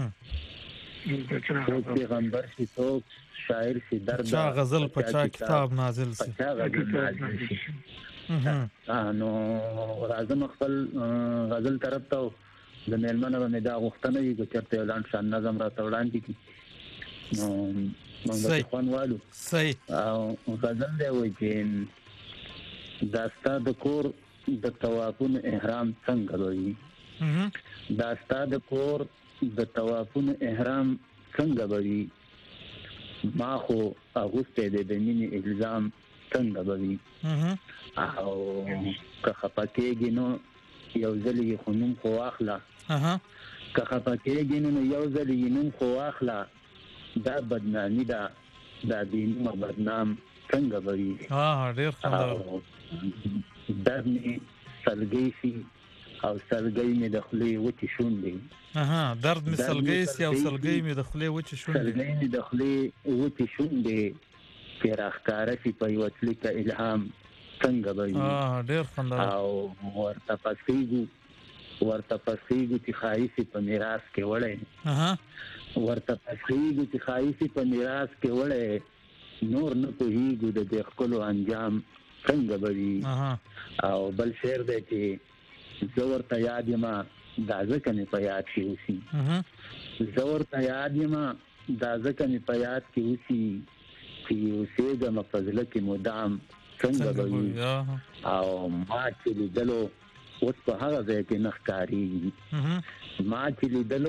څوک پیغمبر شي څوک شاعر شي درده چا غزل په چا کتاب نازل شي چا غزل نازل شي نو راځم خپل غزل طرف ته د میلمنو باندې دا غوښتنه وي چې چرته اعلان شان نظم راته وړاندې کی نو موږ خوان والو صحیح او غزل دی وایي چې داستا د کور د طوافون احرام څنګه وایي داستا د کور د طوافون احرام څنګه وایي ما خو اغوسته د دیني الزام څنګه وایي او که خپکهږي نو یو ځل یې خونم خو واخله که خپکهږي نو یو ځل یې نوم خو واخله دا بدنامي ده دا دیني بدنام څنګه وایي ها ډېر خوندور در می سلګي سي او سلګي می د خلې وچی شونډې اها درد می سلګي سي او سلګي می د خلې وچی شونډې سلګي می د خلې وچی شونډې چې راخکاره سي په یو تل ته الهام څنګه وایي ها ډېر خوندور او ورته پسېږي ورته پسېږي چې خایسي په میراث کې وړي اها ورته پسېږي چې خایسي په میراث کې وړي نور نه پوهیږي د دې خپل انجام څنګه وایي او بل شعر دی چې زور ته یاد یم دا ځکه مې په یاد کې اوسي زور ته یاد یم دا ځکه مې په یاد کې اوسي چې اوسېږم په زړه کې مدام څنګه وایي او ما چې لیدلو اوس په هغه ځای کې نه ښکارېږي ما چې لیدلو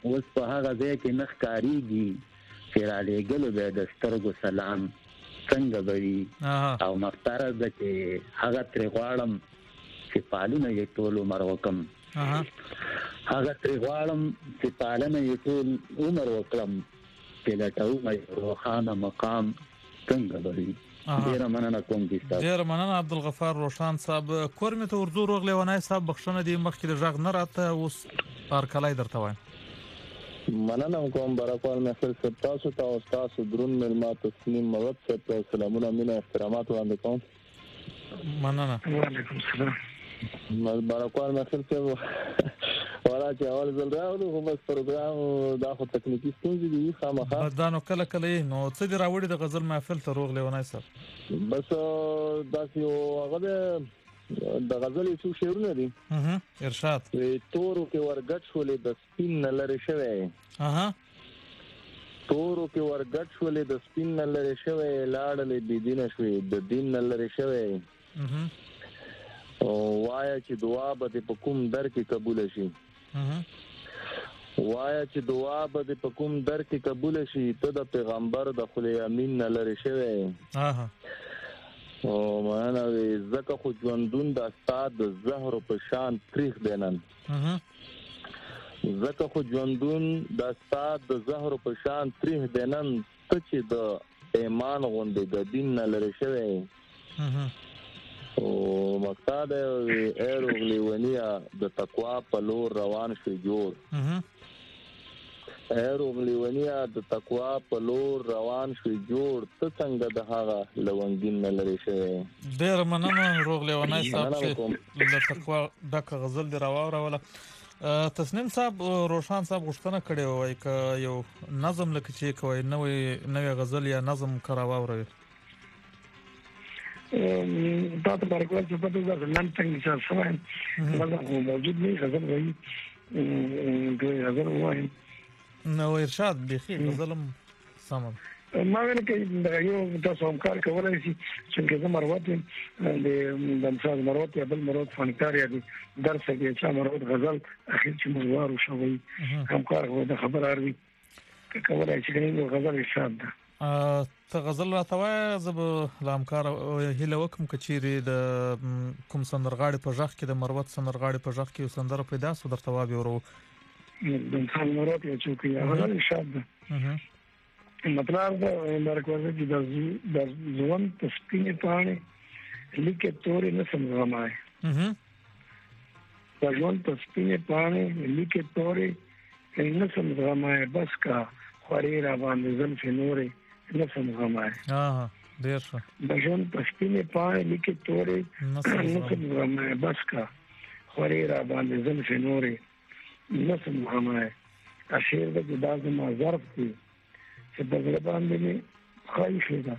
اوس په هغه ځای کې نخ کاریږي چې را لېږلو به د سترګو سلام څنګه به وي او مختاره ده چې هغه ترې غواړم چې پالونه یې ټول عمر وکړم هغه ترې غواړم چې پالنه یې ټول عمر وکړم چې لټوم یې روښانه مقام څنګه به وي. ډېره مننه کوم دي ستاسو. ډېره مننه عبدالغفار روشان صاحب. کور مې ته ورځو روغ لیونی صاحب بخښنه دې مخکې د غږ نه راته اوس پارکلی درته وایم. مننه کوم برکوال محفل صاحب تاسو ته او تاسو درون مېلمه تسنیم موت صاحب ته سلامونه مینه احترامات وړاندې کوم. مننه. وعلیکم السلام. برکوال محفل صاحب ولا چې اول ځل راغلو خو بس پروګرام دا خو تکنیکی ستونزې دي خامخا دا نو کله کله نو څه دی راوړي د غزل محفل ته روغ لیونی صاحب؟ بس داسې یو هغه د غزل څو شعرونه دي. ارشاد. تورو کې ورګټ شولې د سپین نه لرې شوی تورو کې ورګټ شولې د سپین نه لرې شوی لاړلې بېدینه شوې د دین نه لرې شوی وایا چې دعا به دې په کوم در کې قبول شي وایا چې دعا به دې په کوم در کې قبول شي ته د پیغمبر د خلی امین نه لرې شوی او معنا وي زکه خو ژوندون د استاد د زهر په شان تاریخ دینن زکه خو ژوندون د استاد د زهر په شان تاریخ دینن ته چې د ایمان غوندې د دین نه لرې شوی او مقصد ایرو غلیونیا د تقوا په لور روان شي جوړ ایرو غلیونیا د تقوا په لور روان شي جوړ ته څنګه د هغه لونګین نه لري شي. ډېر مننه روغ لیونی صاحب چې د تقوا د غزل دی راوړه ولا تسنیم صاحب روشان صاحب غوښتنه کړې وای ک یو نظم لکه چې کوي نوې نوې غزل یا نظم کراوه دا ته برکوال چې په دې ځای نن څنګه چې سوای دا موجود نه غزل وایي د غزل وایي نو ارشاد بخیر غزلم سم ما ویل کې دا یو تاسو هم کار کولای شي چې زه مروت د د مثال مروت یا بل مروت فنکار یا درس کې چې مروت غزل اخر چې مزوار شوی هم کار هو د خبر اړوي کولای شي چې غزل ارشاد ده ته غزل راته وایه زه به له همکاره هیله وکړم که چیرې د کوم سندرغاړي په غږ کې د مروت سندرغاړي په غږ کې یو سندره پیدا سو درته وابې ورو د مثال مروت یا چوکۍ غزل ارشاد ده مطلب دا مرکوزه چې د ژوند په سپینې پاڼې لیکې تورې نه سمغمای د ژوند په سپینې پاڼې لیکې تورې نه سمغمای بس کا خوري را باندې زلفې نورې نه سمغمای اه ډیر ښه د ژوند په سپینې پاڼې لیکې تورې نه سمغمای بس کا خوري را باندې زلفې نورې نه سمغمای اشیر د دازه ما ظرف دی چې په زړه باندې مې خایشه ده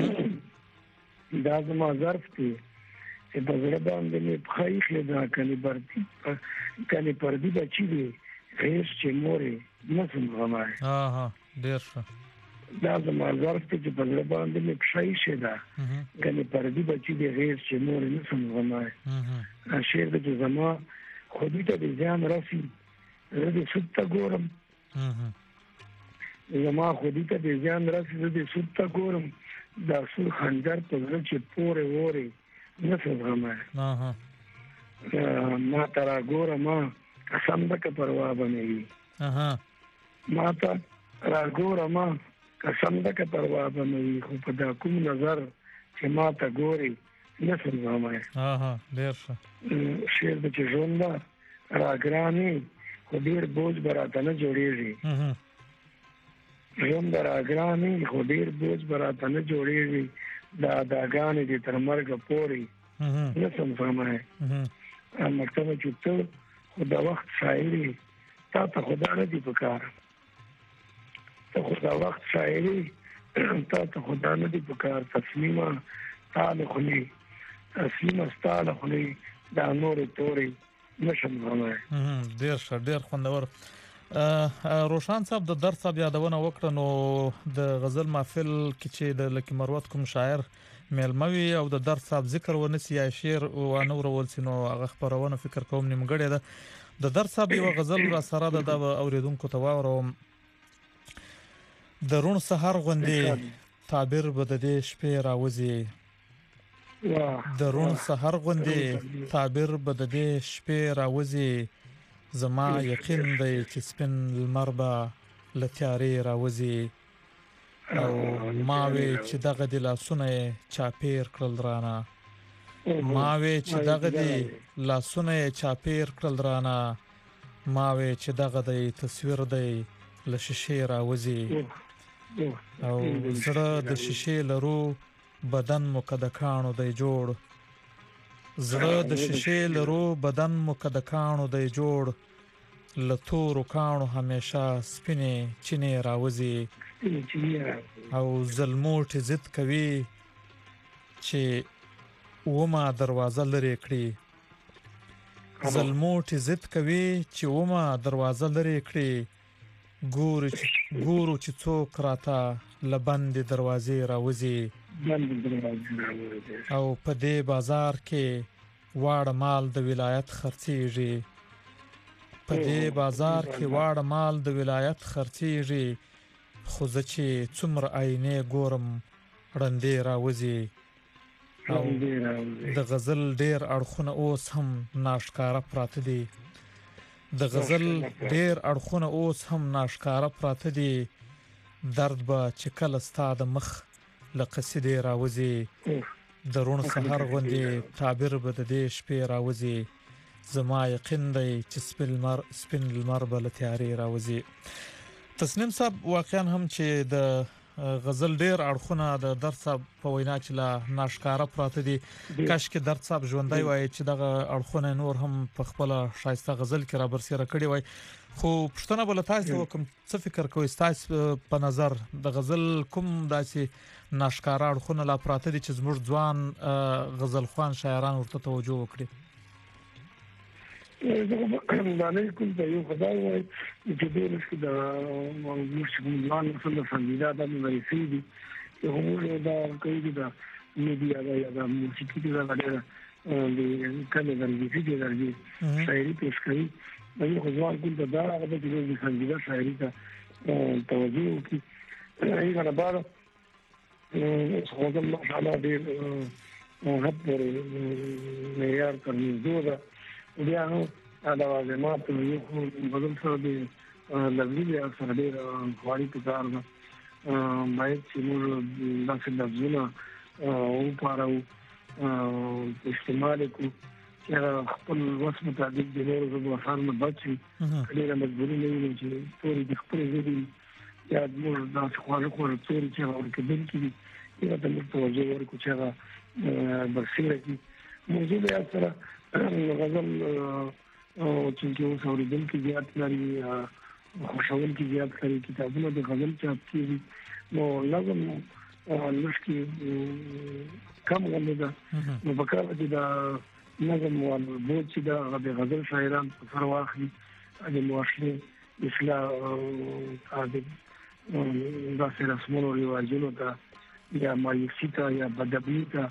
دا زما ظرف دی چې په زړه باندې مې خایشه ده کله پردي کله پردي بچی دی هیڅ چې مورې نه سمغمای ها ها ډیر ښه دا زما ظرف دی چې په زړه باندې مې خایشه ده کله پردي بچی دی هیڅ چې مورې نه سمغمای اشیر د زما خودی ته ځان راسي زه دې ستا ګورم زما خودی ته د ځان راسي د سوتا ګورم دا سور خنجر په زړه چې پورې وره نه سمغمای ها ما ترا ګورم ما قسم دک پروا بنوي ها ما ته را ګورم ما قسم دک پروا بنوي خو په دا کوم نظر چې ما ته ګوري نه سمغمای ها ها ډیر ښه شعر د ژوند را ګراني خو ډیر بوج براته نه جوړیږي ژوند راګرانې خو ډیر بوج براته نه جوړیږي دا داګانې دې تر مرګ پورې نه سمغمای مکتب چې ته خو دا وخت شاعري تا ته خدا نه دی پکار ته خو دا وخت شاعري تا ته خدا نه دی پکار تسلیمه تعالی خلی تسلیمه تعالی خلی دا نور توري نشم غمای ډیر ښه ډیر خوندور روشان صاحب د درس صاحب یادونه وکړه نو د غزل محفل کې چې د لکی مروت کوم شاعر ملموي او د درس صاحب ذکر ونسی یا شعر و نور ولسنو هغه خبرونه فکر کوم نیمګړی ده د در صاحب یو غزل را سره د اوریدونکو ته واوروم. د رون سحر غوندې تعبیر به د دې شپې راوځي، د رون سحر غوندې تعبیر به د دې شپې راوځي، زما یقین دی چې سپین لمر به له تیارې راوځي، او ما وی چې دغه د لاسونه چاپیر کړل رانه، ما وی چې دغه د لاسونه چاپیر کړل رانه، ما وی چې دغه د تصویر دی له شیشې راوځي، او زړه د شیشې لرو بدن مو کده کانو دی جوړ، زړه د شیشې لرو بدن مو کده کانو دی جوړ، له تورو کانو همیشه سپینې چینې راوځي، او ظلموټې ضد کوي چې ومه دروازه لرې کړي، ظلموټې ضد کوي چې ومه دروازه لرې کړي، ګورو چې څوک راته له بندې دروازې راوځي، او په دې بازار کې واړه مال د ولایت خرڅیږي، په دې بازار کې واړه مال د ولایت خرڅیږي، خو زه چې څومره آینې ګورم ړندې راوځي، او د غزل ډیر اړخونه اوس هم ناشکاره پراته دي، د غزل ډیر اړخونه اوس هم ناشکاره پراته دي، درد به چې کله ستا د مخ له قصیدې راوځي، د رون سحر غوندې تعبیر به د دې شپې راوځي، زما یقین دی چې سپین لمر به له تیارې راوځي. تسنیم صاحب واقعا هم چې د غزل ډیر اړخونه د درد صاحب په وینا چې لا ناشکاره پراته دي، کاش کې درد صاحب ژوندی وای چې دغه اړخونه نور هم په خپل شایسته غزل کې را برسېره کړي وای. خو پښتنه بل تاسو وکم څه فکر کوئ تاسو په نظر د غزل کوم داسې ناشکاره اړخونه لا پراته دي چې زموږ ځوان غزل خوان شاعران ورته توجه وکړي؟ دا نه کوم ته یو خدای وای چې دې رسې د مسلمان رسول فضیلت د مریفي دي یو موږ دا کوي دا میډیا دا یا موسیقي دا غوړه د کله درځي چې درځي شاعري پیش کوي دا یو ځوان کوم ته دا هغه د فضیلت شاعري ته توجه وکړي. ایغه نه بار خو دا ماشاءالله دې هغه پر معیار کوي دوه بیا نو دا واجبات یو بدل سره دی لږی بیا سره دی خواري په کار ده باید چې موږ داسې لفظونه وکاروو استعمال کړو چې خپل وس مطابق د نورو ژبو اثار نه بچي ډېره مجبوري نه وي چې تورې د خپلې ژبې یا موږ داسې خواړه خواړه تورې چې هغه ورکېدونکي دي هغه ته موږ توجه ورکړو چې هغه برسېره کړي. موضوع بیا سره غزل چې اوس اورېدونکي زیات لري خوشاونکي زیات لري کتابونه د غزل چاپ کېږي نو نظم لږ کم غلې ده نو په کار کې دا نظم والبود چې دا د غزل شاعران په سر واخلي د معاشرې اصلاح داسې رسمونو رواجونو ته یا مایوسي ته یا بدبیني ته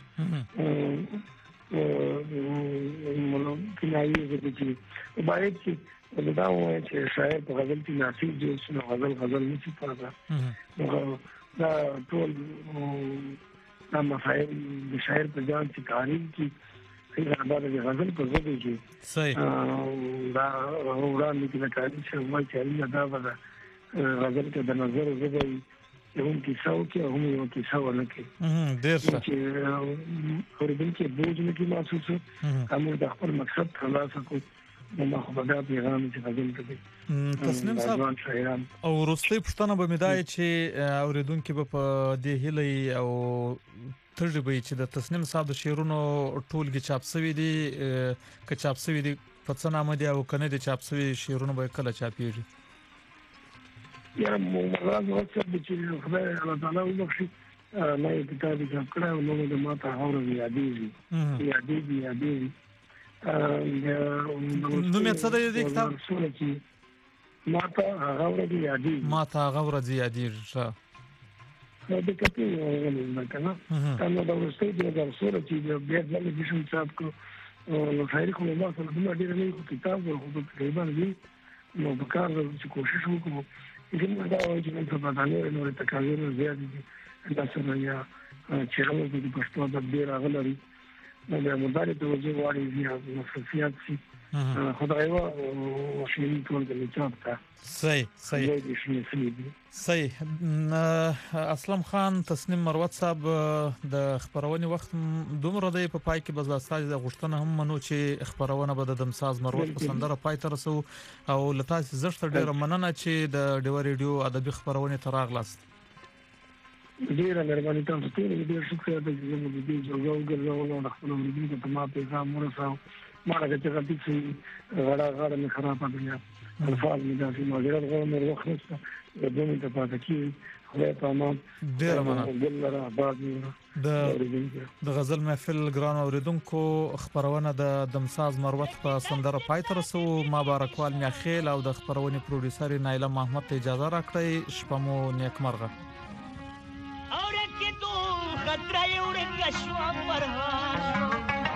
کنایي دي چې باید چې دا وایي چې شاعر په غزل کې ناسي جوړ شي غزل غزل نشي پاتې دا ټول دا مسائل د شاعر په ځان چې تعریف کی څنګه دا د غزل په ځای کې صحیح دا وړاندې کې د تعریف څخه وایي چې دا ودا غزل کې د نظر زوی یو کیسه او کې هم یو کیسه ورکه ډیر ښه چې اوریدونکو بوج نه کی محسوس هم د خپل مقصد خلاص کو نو خو دا پیغام چې غزل کوي. تسنیم صاحب او وروستي پښتنه به مدای چې اوریدونکو په دې هلي او تجربه چې د تسنیم صاحب د شعرونو ټولګي چاپ شوی دي که چاپ شوی دي په څه نامه دی او کنه د چاپ شوی شعرونو به کله چاپیږي؟ یا موږ راځو چې خدای الله تعالی وبخشي ما یې کتاب چاپ کړی او نو د ما ته اورو یادېږي یادېږي یادېږي نو مې څه دی د کتاب ما ته اورو یادېږي ما ته اورو یادېږي د کتاب نه کنه نو دا ورسته د درسره چې بیا د لږ شم چاپ کو نو خیری کومه ما سره د ډیر نه کتاب او تقریبا دی نو په کار چې کوشش وکړو چې دا وایي چې په بدانه نور تکاویر زیات دي دا سره یا چې هغه د پښتو د ډیر غلري نو د مداري توجه واړي دي مصرفيات سي خدای وا او شنو ټول د چاپتا صحیح صحیح صحیح اسلم خان تسنیم مروت صاحب د خبرونې وخت دومره دی په پای کې بز استاد د غشتنه هم منو چې خبرونه به د دمساز مروت په سندره پای ته رسو او لته زړه ډیره مننه چې د ډیو ریډیو ادبي خبرونه تراغلاست ډیره مهرباني تاسو ته ډیر شکر د زموږ د دې جوړو ګرځولو د خپل ورګي ته ما پیغام ورساو ما راځي چې غلطي شي غړا غړا نه خراب دي الفاظ مې داسې ماجرات غوړ مې وخت د دوی ته پاتې کی خدای په امان ډیر مننه د د غزل محفل ګران اوریدونکو خبرونه د دمساز مروت په سندره پای ته رسو ما بارکوال میاخیل او د خبرونه پروډوسر نایله محمد ته اجازه راکړئ شپه مو نیکمرغه اور کې تو خطر یې ورګ شو پرها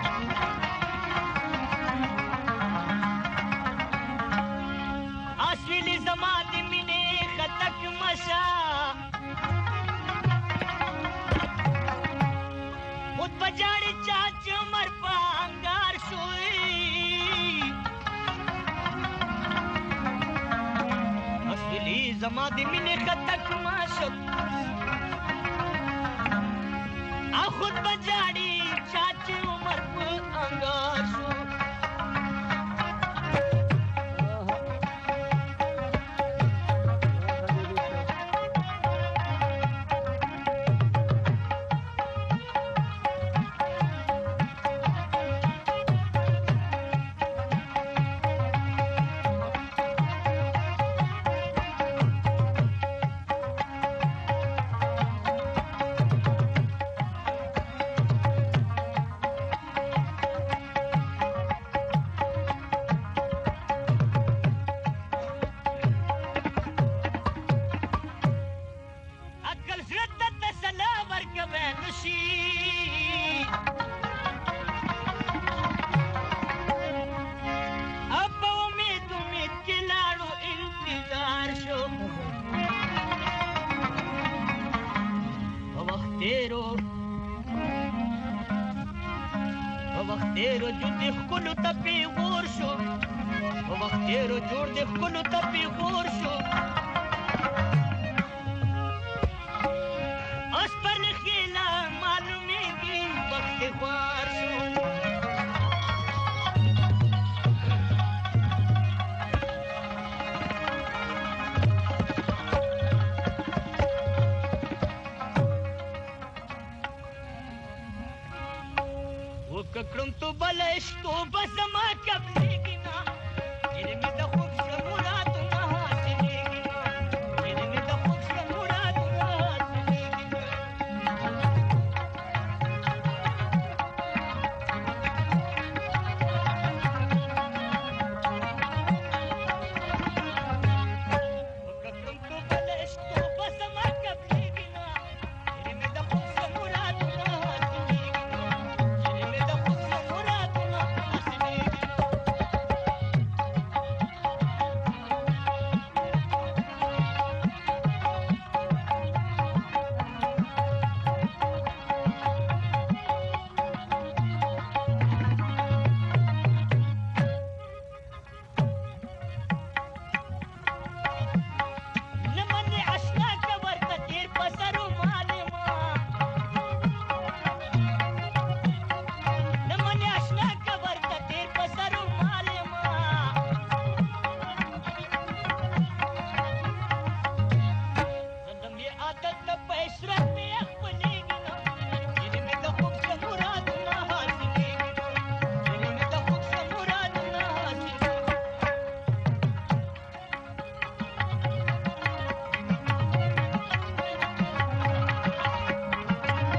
اسویلی زمادی مینه خطک مشا خود بجاڑی چاچ مر پانگار شوئی اسویلی زمادی مینه خطک مشا خود بجاڑی چاچ مر پانگار شوئی وختیرو جوړ د خپل تپی غور شو وختیرو جوړ د خپل تپی غور شو اس پر خیلا معلومیږي وخت غوار شو وکړم تو بلش تو بس ما قبل کینا علم د